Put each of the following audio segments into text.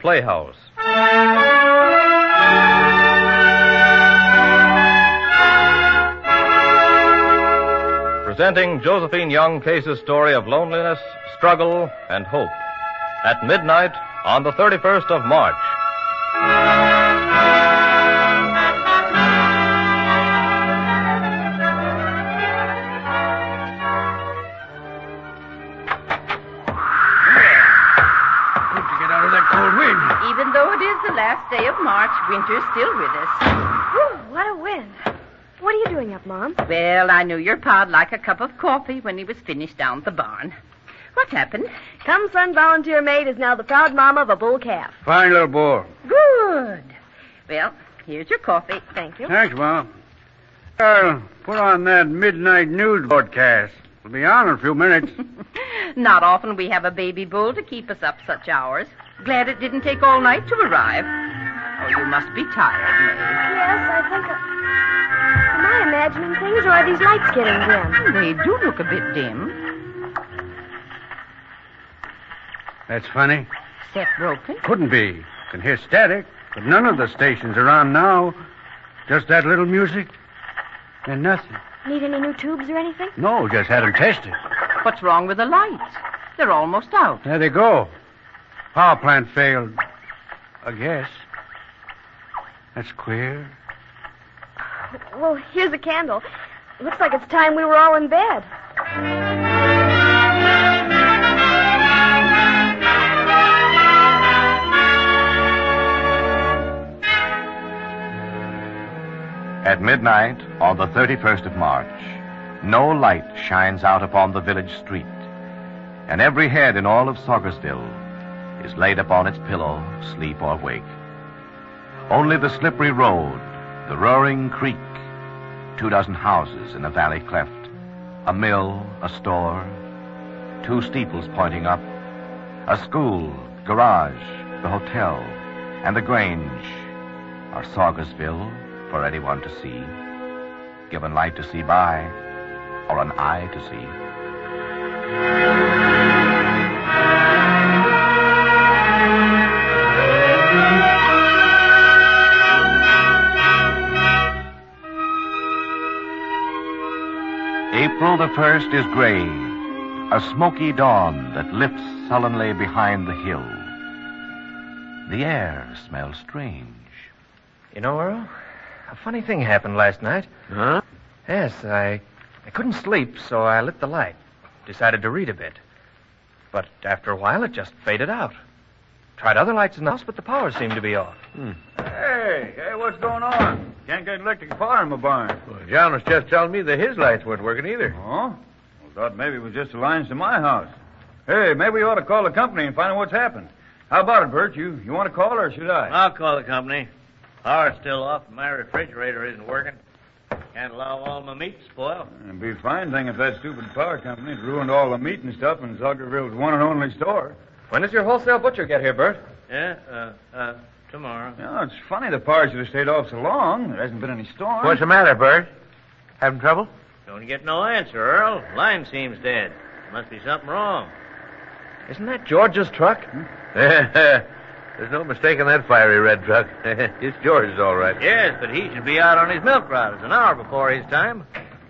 Playhouse. Presenting Josephine Young Case's story of loneliness, struggle, and hope. At midnight on the 31st of March. Even though it is the last day of March, winter's still with us. Whew, what a wind. What are you doing up, Mom? Well, I knew your pa'd like a cup of coffee when he was finished down at the barn. What's happened? Come Son Volunteer Maid is now the proud mama of a bull calf. Fine little bull. Good. Well, here's your coffee. Thank you. Thanks, Mom. I'll put on that midnight news broadcast. We'll be on in a few minutes. Not often we have a baby bull to keep us up such hours. Glad it didn't take all night to arrive. Oh, you must be tired, May. Yes, I think Am I imagining things, or are these lights getting dim? They do look a bit dim. That's funny. Set broken? Couldn't be. Can hear static, but none of the stations are on now. Just that little music and nothing. Need any new tubes or anything? No, just had them tested. What's wrong with the lights? They're almost out. There they go. Power plant failed. I guess. That's queer. Well, here's a candle. Looks like it's time we were all in bed. At midnight on the 31st of March, no light shines out upon the village street, and every head in all of Saugersville is laid upon its pillow, sleep or wake. Only the slippery road, the roaring creek, 24 houses in a valley cleft, a mill, a store, 2 steeples pointing up, a school, garage, the hotel, and the Grange are Saugersville for anyone to see, given light to see by, or an eye to see. April the 1st is gray, a smoky dawn that lifts sullenly behind the hill. The air smells strange. You know, Earl, a funny thing happened last night. Huh? Yes, I couldn't sleep, so I lit the light. Decided to read a bit. But after a while, it just faded out. Tried other lights in the house, but the power seemed to be off. Hey, what's going on? Can't get electric power in my barn. Well, John was just telling me that his lights weren't working either. Oh? Well, thought maybe it was just the lines to my house. Hey, maybe we ought to call the company and find out what's happened. How about it, Bert? You want to call or should I? I'll call the company. Power's still off and my refrigerator isn't working. Can't allow all my meat to spoil. It'd be a fine thing if that stupid power company had ruined all the meat and stuff in Saugerville's one and only store. When does your wholesale butcher get here, Bert? Yeah, tomorrow. You know, it's funny the power should have stayed off so long. There hasn't been any storm. What's the matter, Bert? Having trouble? Don't get no answer, Earl. Line seems dead. Must be something wrong. Isn't that George's truck? There's no mistaking that fiery red truck. It's George's, all right. Yes, but he should be out on his milk routes an hour before his time.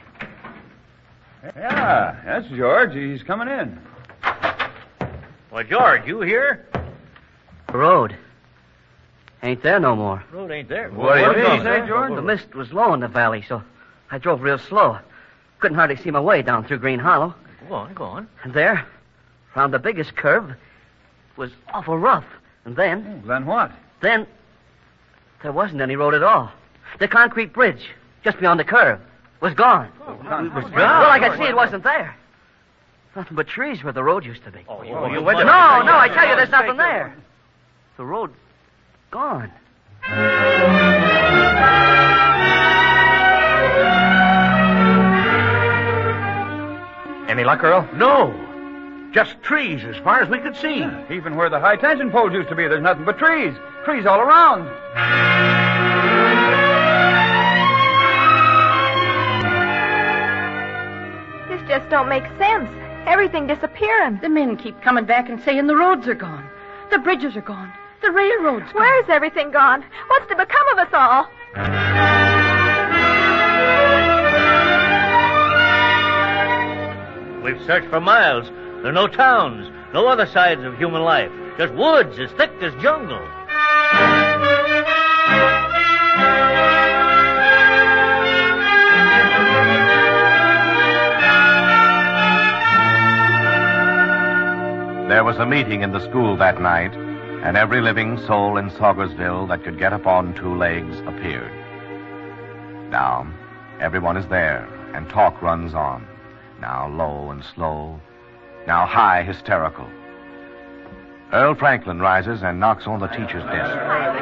Yeah, that's George. He's coming in. Well, George, you here? Road. Ain't there no more. Road ain't there. What do you say, George? The mist was low in the valley, so I drove real slow. Couldn't hardly see my way down through Green Hollow. Go on. And there, round the biggest curve, was awful rough. And then... Then what? Then, there wasn't any road at all. The concrete bridge, just beyond the curve, was gone. It was Well, I could see it wasn't there. Nothing but trees where the road used to be. Oh, you No, I tell you, there's nothing there. The road's gone. Any luck, Earl? No. Just trees as far as we could see. Even where the high-tension poles used to be, there's nothing but trees. Trees all around. This just don't make sense. Everything disappearing. The men keep coming back and saying the roads are gone. The bridges are gone. The railroad's gone. Where's everything gone? What's to become of us all? We've searched for miles. There are no towns, no other signs of human life. Just woods as thick as jungle. There was a meeting in the school that night, and every living soul in Saugersville that could get upon two legs appeared. Now, everyone is there, and talk runs on. Now low and slow, now high, hysterical. Earl Franklin rises and knocks on the teacher's desk.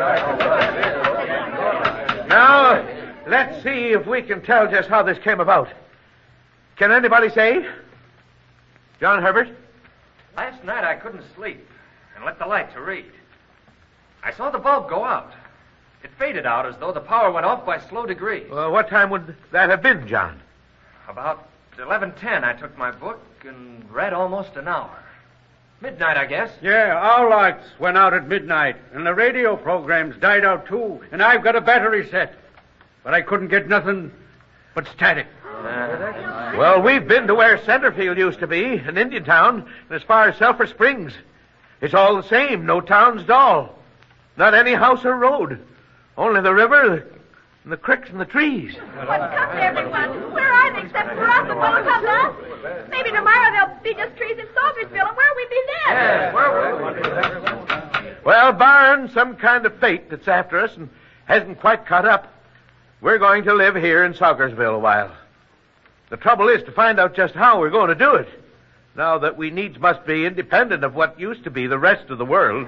Now, let's see if we can tell just how this came about. Can anybody say? John Herbert? Last night I couldn't sleep and lit the light to read. I saw the bulb go out. It faded out as though the power went off by slow degrees. What time would that have been, John? About 11:10, I took my book and read almost an hour. Midnight, I guess. Yeah, our lights went out at midnight, and the radio programs died out too, and I've got a battery set. But I couldn't get nothing but static. Well, we've been to where Centerfield used to be, an Indian town, and as far as Sulphur Springs. It's all the same, no towns at all. Not any house or road. Only the river, and the creeks and the trees. What's come to everyone? Where are they except for us and both of us? Maybe tomorrow there'll be just trees in Saugersville, and where'll we be then? Yes, Well, barring some kind of fate that's after us and hasn't quite caught up, we're going to live here in Saugersville a while. The trouble is to find out just how we're going to do it, now that we needs must be independent of what used to be the rest of the world.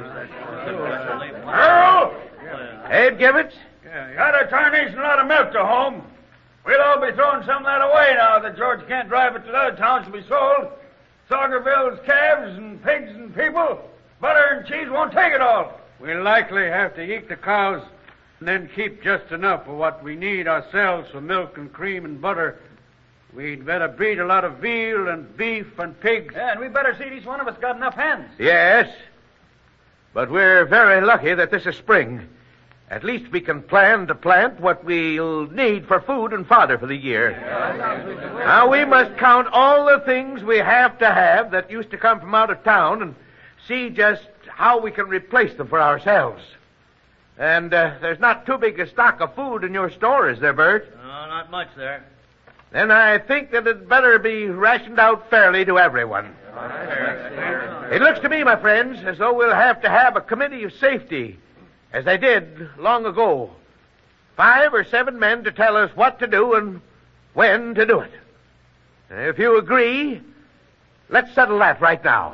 Earl! Abe Gibbets? Got a tarnation lot of milk to home. We'll all be throwing some of that away now that George can't drive it to the other towns to be sold. Saugerville's calves and pigs and people, butter and cheese won't take it all. We'll likely have to eat the cows and then keep just enough of what we need ourselves for milk and cream and butter. We'd better breed a lot of veal and beef and pigs. Yeah, and we better see each one of us got enough hens. Yes, but we're very lucky that this is spring. At least we can plan to plant what we'll need for food and fodder for the year. Now, we must count all the things we have to have that used to come from out of town and see just how we can replace them for ourselves. And there's not too big a stock of food in your store, is there, Bert? No, not much there. Then I think that it better be rationed out fairly to everyone. It looks to me, my friends, as though we'll have to have a committee of safety, as they did long ago. 5 or 7 men to tell us what to do and when to do it. If you agree, let's settle that right now.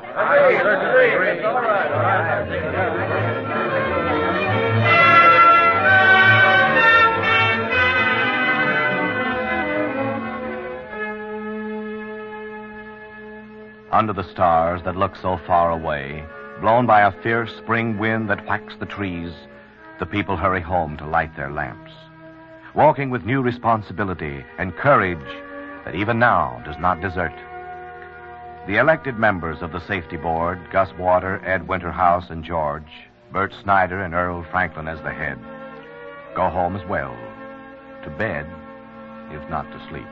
Under the stars that look so far away, blown by a fierce spring wind that whacks the trees, the people hurry home to light their lamps, walking with new responsibility and courage that even now does not desert. The elected members of the Safety Board, Gus Water, Ed Winterhouse, and George, Bert Snyder and Earl Franklin as the head, go home as well, to bed, if not to sleep.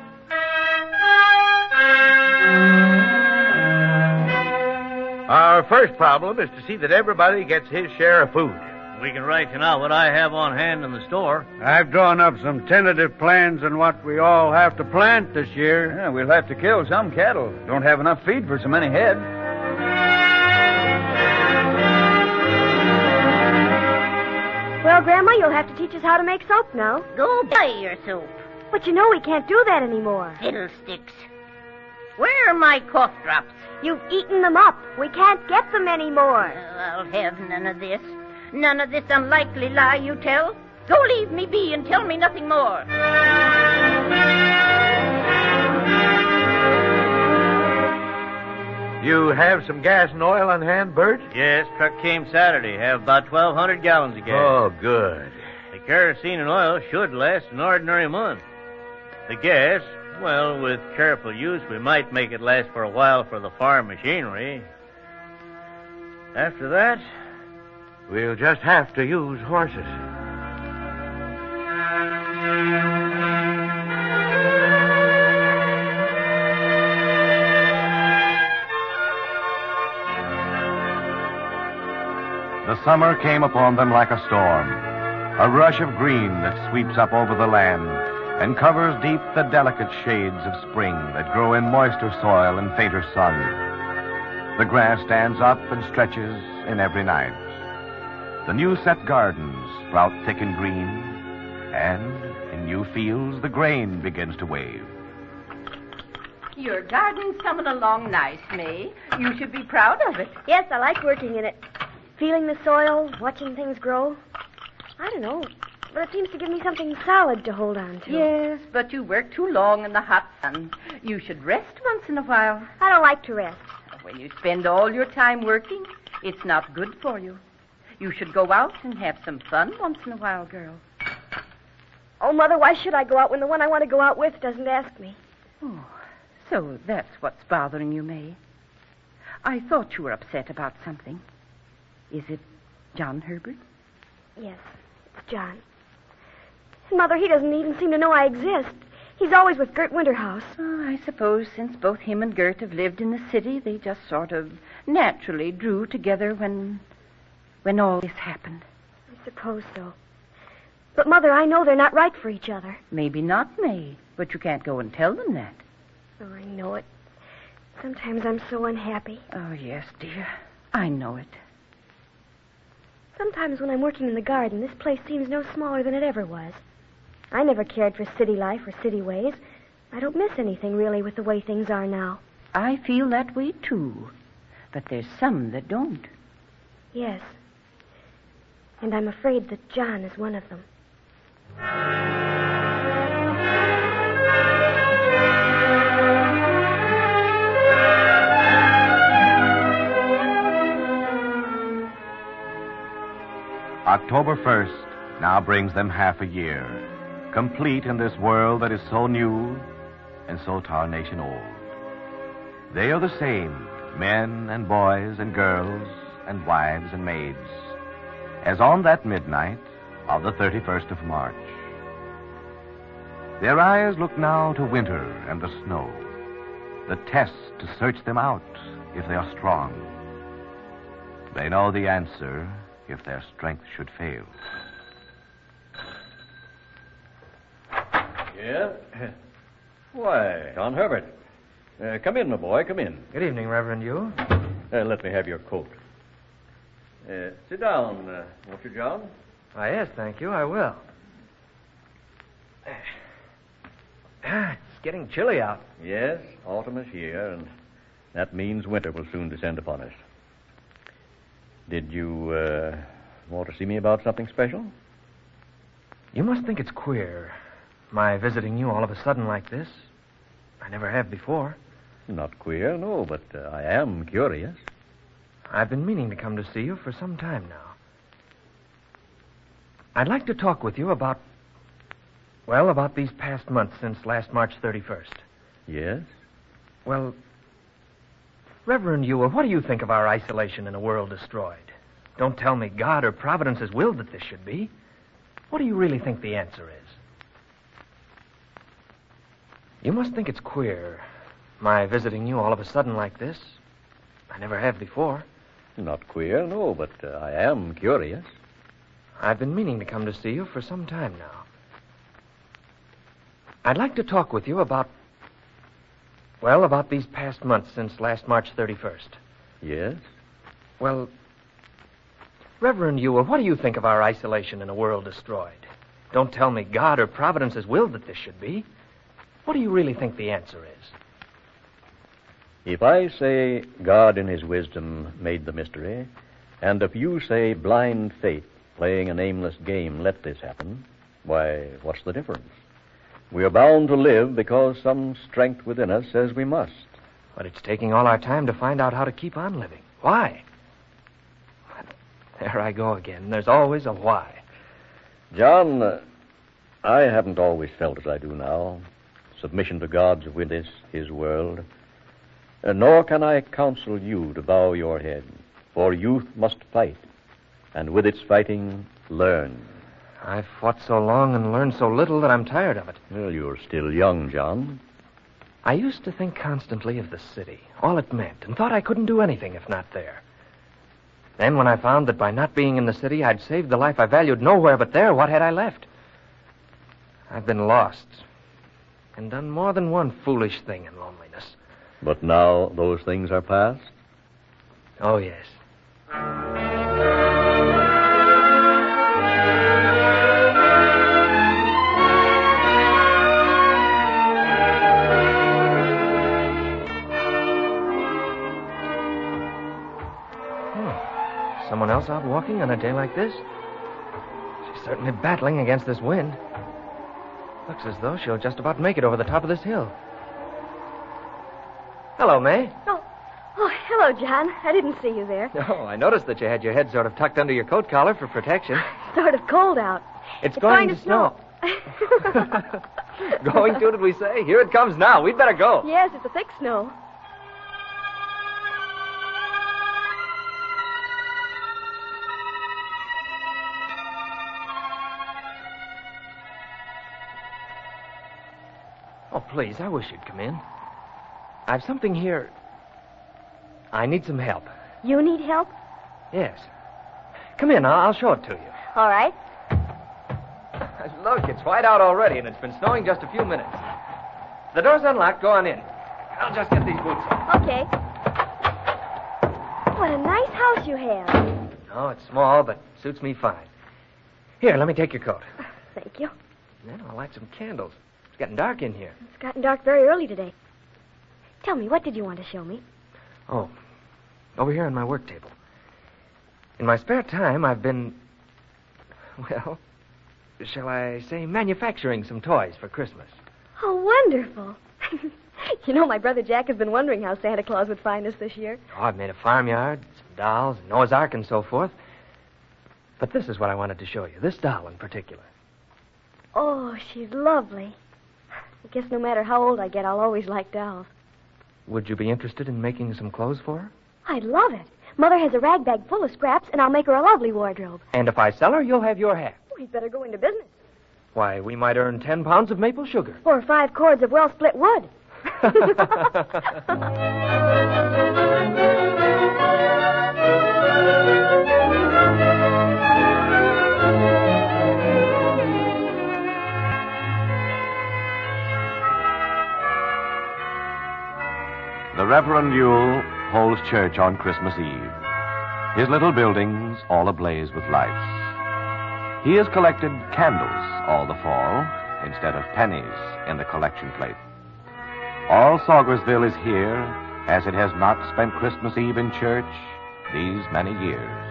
Our first problem is to see that everybody gets his share of food. We can ration out what I have on hand in the store. I've drawn up some tentative plans on what we all have to plant this year. Yeah, we'll have to kill some cattle. Don't have enough feed for so many head. Well, Grandma, you'll have to teach us how to make soap now. Go buy your soap. But you know we can't do that anymore. Fiddlesticks. Where are my cough drops? You've eaten them up. We can't get them anymore. I'll have none of this. None of this unlikely lie you tell. Go leave me be and tell me nothing more. You have some gas and oil on hand, Bert? Yes, truck came Saturday. Have about 1,200 gallons of gas. Oh, good. The kerosene and oil should last an ordinary month. The gas, well, with careful use, we might make it last for a while for the farm machinery. After that, We'll just have to use horses. The summer came upon them like a storm, a rush of green that sweeps up over the land and covers deep the delicate shades of spring that grow in moister soil and fainter sun. The grass stands up and stretches in every night. The new-set gardens sprout thick and green, and in new fields the grain begins to wave. Your garden's coming along nice, May. You should be proud of it. Yes, I like working in it. Feeling the soil, watching things grow. I don't know, but it seems to give me something solid to hold on to. Yes, but you work too long in the hot sun. You should rest once in a while. I don't like to rest. When you spend all your time working, it's not good for you. You should go out and have some fun once in a while, girl. Oh, Mother, why should I go out when the one I want to go out with doesn't ask me? Oh, so that's what's bothering you, May. I thought you were upset about something. Is it John Herbert? Yes, it's John. Mother, he doesn't even seem to know I exist. He's always with Gert Winterhouse. Oh, I suppose since both him and Gert have lived in the city, they just sort of naturally drew together when all this happened. I suppose so. But, Mother, I know they're not right for each other. Maybe not, May, but you can't go and tell them that. Oh, I know it. Sometimes I'm so unhappy. Oh, yes, dear. I know it. Sometimes when I'm working in the garden, this place seems no smaller than it ever was. I never cared for city life or city ways. I don't miss anything, really, with the way things are now. I feel that way, too. But there's some that don't. Yes. And I'm afraid that John is one of them. October 1st now brings them half a year, complete in this world that is so new and so tarnation old. They are the same, men and boys and girls and wives and maids, as on that midnight of the 31st of March. Their eyes look now to winter and the snow, the test to search them out if they are strong. They know the answer if their strength should fail. Yeah? Why, John Herbert. Come in, my boy, come in. Good evening, Reverend Yu. Let me have your coat. Sit down, won't you, John? Why, yes, thank you, I will. It's getting chilly out. Yes, autumn is here, and that means winter will soon descend upon us. Did you want to see me about something special? You must think it's queer, my visiting you all of a sudden like this. I never have before. Not queer, no, but I am curious. I've been meaning to come to see you for some time now. I'd like to talk with you about these past months since last March 31st. Yes? Well, Reverend Ewell, what do you think of our isolation in a world destroyed? Don't tell me God or Providence has willed that this should be. What do you really think the answer is? You must think it's queer, my visiting you all of a sudden like this. I never have before. Not queer, no, but I am curious. I've been meaning to come to see you for some time now. I'd like to talk with you about these past months since last March 31st. Yes? Well, Reverend Ewell, what do you think of our isolation in a world destroyed? Don't tell me God or Providence has willed that this should be. What do you really think the answer is? If I say God in his wisdom made the mystery, and if you say blind fate playing an aimless game let this happen, why, what's the difference? We are bound to live because some strength within us says we must. But it's taking all our time to find out how to keep on living. Why? There I go again. There's always a why. John, I haven't always felt as I do now. Submission to God's witness, his world. Nor can I counsel you to bow your head, for youth must fight. and with its fighting, learn. I've fought so long and learned so little that I'm tired of it. Well, you're still young, John. I used to think constantly of the city, all it meant, and thought I couldn't do anything if not there. Then when I found that by not being in the city, I'd saved the life I valued nowhere but there, what had I left? I've been lost and done more than one foolish thing in loneliness. But now those things are past? Oh, yes. Someone else out walking on a day like this? She's certainly battling against this wind. Looks as though she'll just about make it over the top of this hill. Hello, May. Oh, hello, John. I didn't see you there. Oh, I noticed that you had your head sort of tucked under your coat collar for protection. Sort of cold out. It's going to snow. Going to, did we say? Here it comes now. We'd better go. Yes, it's a thick snow. Oh, please, I wish you'd come in. I've something here. I need some help. You need help? Yes. Come in, I'll show it to you. All right. Look, it's white out already, and it's been snowing just a few minutes. The door's unlocked. Go on in. I'll just get these boots on. Okay. What a nice house you have. Oh, it's small, but suits me fine. Here, let me take your coat. Thank you. And then I'll light some candles. It's getting dark in here. It's gotten dark very early today. Tell me, what did you want to show me? Oh, over here on my work table. In my spare time, I've been, well, shall I say manufacturing some toys for Christmas. Oh, wonderful. You know, my brother Jack has been wondering how Santa Claus would find us this year. Oh, I've made a farmyard, some dolls, Noah's Ark, and so forth. But this is what I wanted to show you, this doll in particular. Oh, she's lovely. I guess no matter how old I get, I'll always like dolls. Would you be interested in making some clothes for her? I'd love it. Mother has a rag bag full of scraps, and I'll make her a lovely wardrobe. And if I sell her, you'll have your half. We'd better go into business. Why, we might earn 10 pounds of maple sugar. Or 5 cords of well-split wood. The Reverend Yule holds church on Christmas Eve. His little buildings all ablaze with lights. He has collected candles all the fall instead of pennies in the collection plate. All Saugersville is here as it has not spent Christmas Eve in church these many years.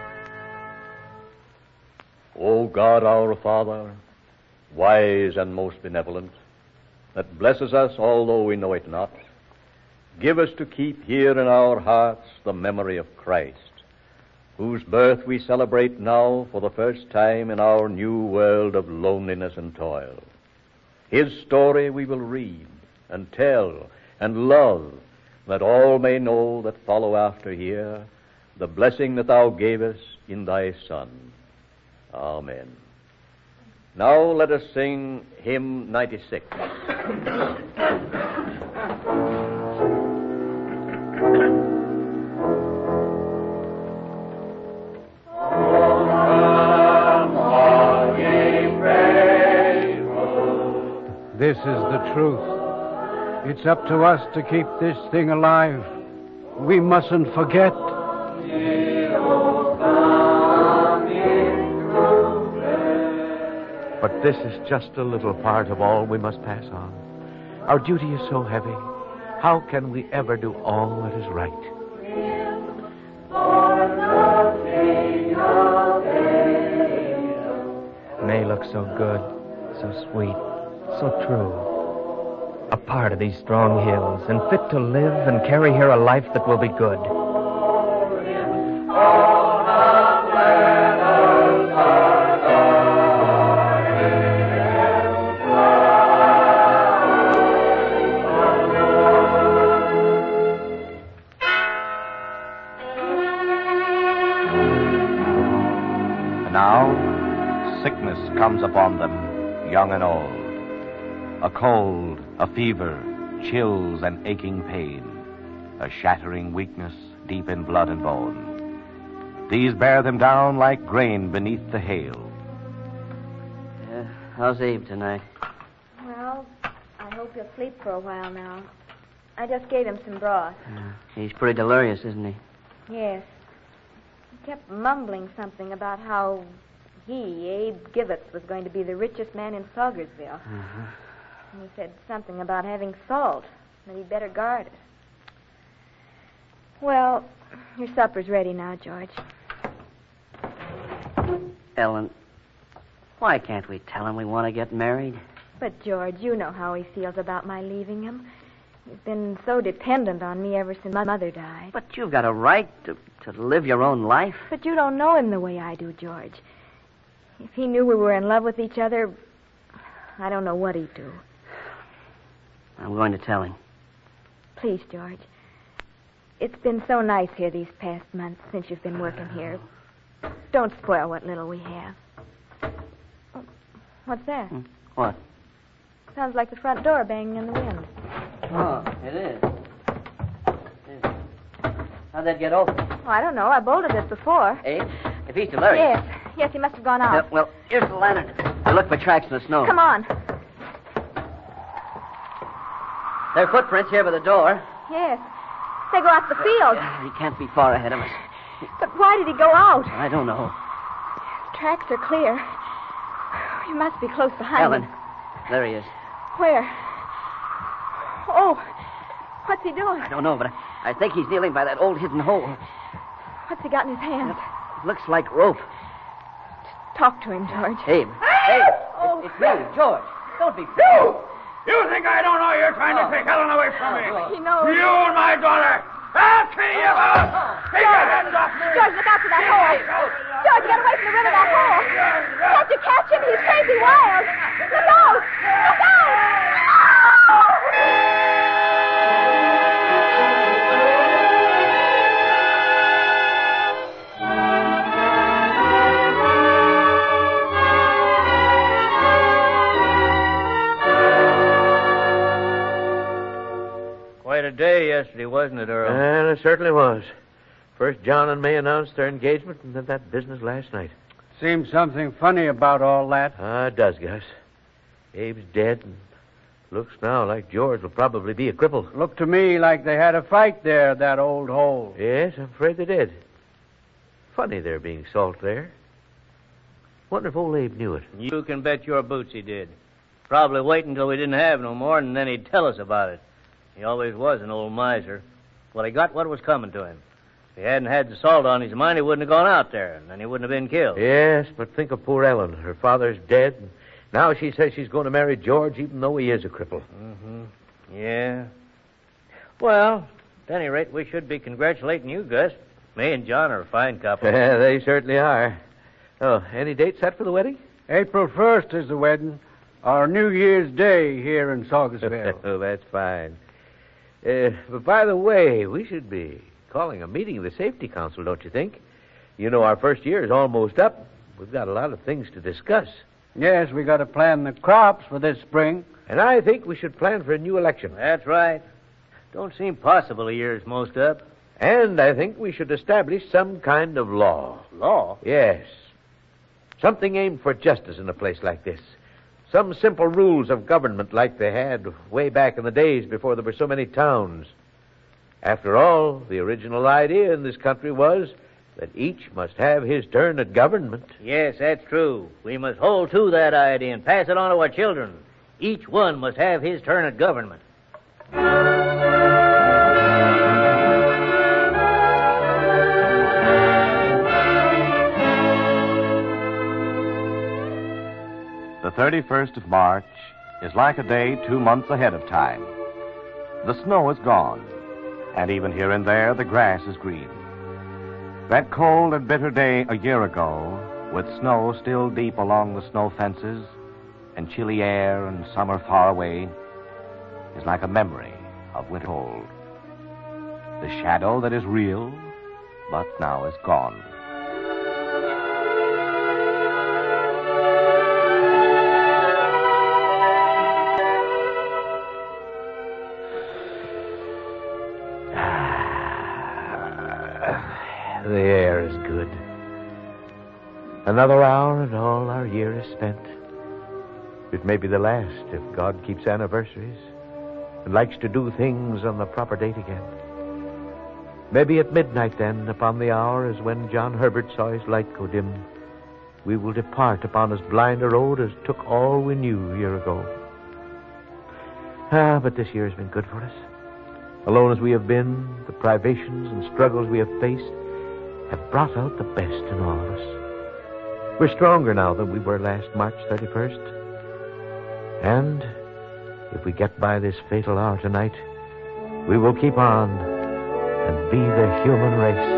O God, our Father, wise and most benevolent, that blesses us although we know it not, give us to keep here in our hearts the memory of Christ, whose birth we celebrate now for the first time in our new world of loneliness and toil. His story we will read and tell and love, that all may know that follow after here the blessing that thou gavest in thy Son. Amen. Now let us sing hymn 96. This is the truth. It's up to us to keep this thing alive. We mustn't forget. But this is just a little part of all we must pass on. Our duty is so heavy. How can we ever do all that is right? May looks so good, so sweet, so true. A part of these strong hills, and fit to live and carry here a life that will be good. young and old. A cold, a fever, chills and aching pain, a shattering weakness deep in blood and bone. These bear them down like grain beneath the hail. How's Abe tonight? Well, I hope he'll sleep for a while now. I just gave him some broth. He's pretty delirious, isn't he? Yes. He kept mumbling something about how he, Abe Givets, was going to be the richest man in Saugersville. And he said something about having salt, that he'd better guard it. Well, your supper's ready now, George. Ellen, why can't we tell him we want to get married? But, George, you know how he feels about my leaving him. He's been so dependent on me ever since my mother died. But you've got a right to live your own life. But you don't know him the way I do, George. If he knew we were in love with each other, I don't know what he'd do. I'm going to tell him. Please, George. It's been so nice here these past months since you've been working here. Don't spoil what little we have. What's that? What? Sounds like the front door banging in the wind. Oh, it is. How'd that get open? Oh, I don't know. I bolted it before. Abe, if he's delirious. Yes, he must have gone out. Well, here's the lantern. We'll look for tracks in the snow. Come on. There are footprints here by the door. Yes. They go out the field. He can't be far ahead of us. But why did he go out? I don't know. Tracks are clear. You must be close behind Ellen, him. there he is. Where? Oh, what's he doing? I don't know, but I think he's kneeling by that old hidden hole. What's he got in his hand? It looks like rope. Talk to him, George. Abe. Oh. It's me, George. Don't be fooled. You think I don't know you're trying to take Helen away from me? He knows. You and my daughter. I'll kill you both. Take your hands off me. George, look out for that hole. George, get away from the rim of that hole. Can't you catch him? He's crazy wild. Look out. Look out. Quite a day yesterday, wasn't it, Earl? Well, it certainly was. First John and May announced their engagement, and then that business last night. Seems something funny about all that. It does, Gus. Abe's dead, and looks now like George will probably be a cripple. Looked to me like they had a fight there at that old hole. Yes, I'm afraid they did. Funny there being salt there. Wonder if old Abe knew it. You can bet your boots he did. Probably waiting until we didn't have no more, and then he'd tell us about it. He always was an old miser. Well, he got what was coming to him. If he hadn't had the salt on his mind, he wouldn't have gone out there, and then he wouldn't have been killed. Yes, but think of poor Ellen. Her father's dead, and now she says she's going to marry George, even though he is a cripple. Yeah. Well, at any rate, we should be congratulating you, Gus. May and John are a fine couple. Yeah, they certainly are. Oh, any date set for the wedding? April 1st is the wedding. Our New Year's Day here in Saugersville. Oh, that's fine. But by the way, we should be calling a meeting of the Safety Council, don't you think? You know, our first year is almost up. We've got a lot of things to discuss. Yes, we got to plan the crops for this spring. And I think we should plan for a new election. That's right. Don't seem possible a year's most up. And I think we should establish some kind of law. Law? Yes. Something aimed for justice in a place like this. Some simple rules of government like they had way back in the days before there were so many towns. After all, the original idea in this country was that each must have his turn at government. Yes, that's true. We must hold to that idea and pass it on to our children. Each one must have his turn at government. The 31st of March is like a day 2 months ahead of time. The snow is gone, and even here and there the grass is green. That cold and bitter day a year ago, with snow still deep along the snow fences, and chilly air and summer far away, is like a memory of winter old. The shadow that is real, but now is gone. The air is good. Another hour and all our year is spent. It may be the last if God keeps anniversaries and likes to do things on the proper date again. Maybe at midnight then, upon the hour as when John Herbert saw his light go dim, we will depart upon as blind a road as took all we knew a year ago. But this year has been good for us. Alone as we have been, the privations and struggles we have faced have brought out the best in all of us. We're stronger now than we were last March 31st. And if we get by this fatal hour tonight, we will keep on and be the human race.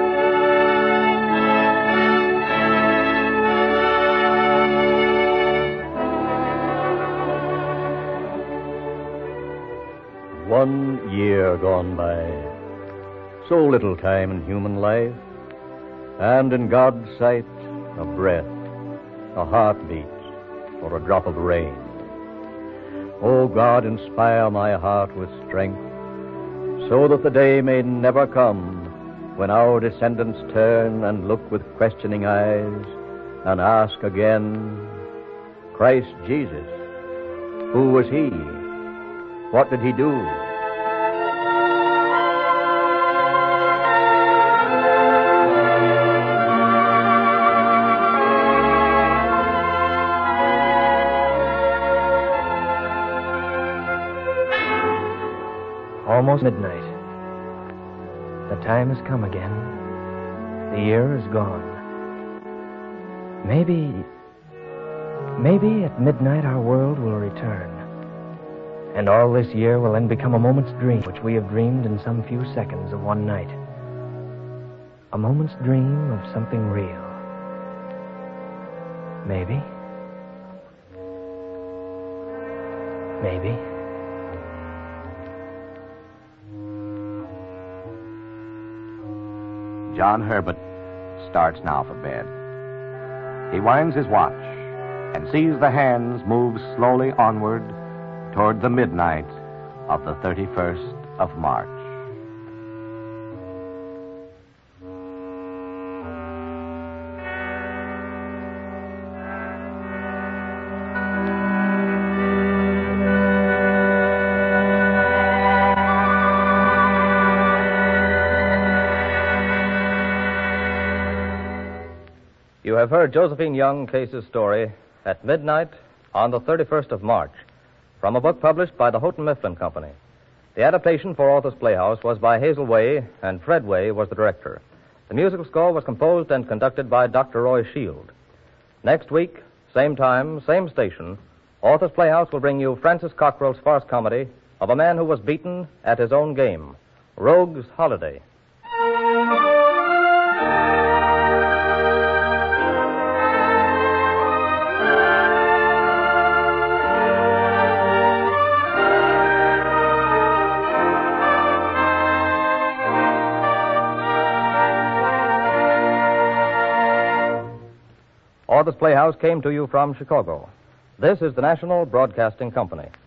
One year gone by. So little time in human life, and in God's sight, a breath, a heartbeat, or a drop of rain. O God, inspire my heart with strength, so that the day may never come when our descendants turn and look with questioning eyes and ask again, Christ Jesus, who was he? What did he do? Almost midnight. The time has come again. The year is gone. Maybe at midnight our world will return. And all this year will then become a moment's dream, which we have dreamed in some few seconds of one night. A moment's dream of something real. Maybe. John Herbert starts now for bed. He winds his watch and sees the hands move slowly onward toward the midnight of the 31st of March. You have heard Josephine Young Case's story, At Midnight on the 31st of March, from a book published by the Houghton Mifflin Company. The adaptation for Arthur's Playhouse was by Hazel Way, and Fred Way was the director. The musical score was composed and conducted by Dr. Roy Shield. Next week, same time, same station, Arthur's Playhouse will bring you Francis Cockrell's farce comedy of a man who was beaten at his own game, Rogue's Holiday. Arthur's Playhouse came to you from Chicago. This is the National Broadcasting Company.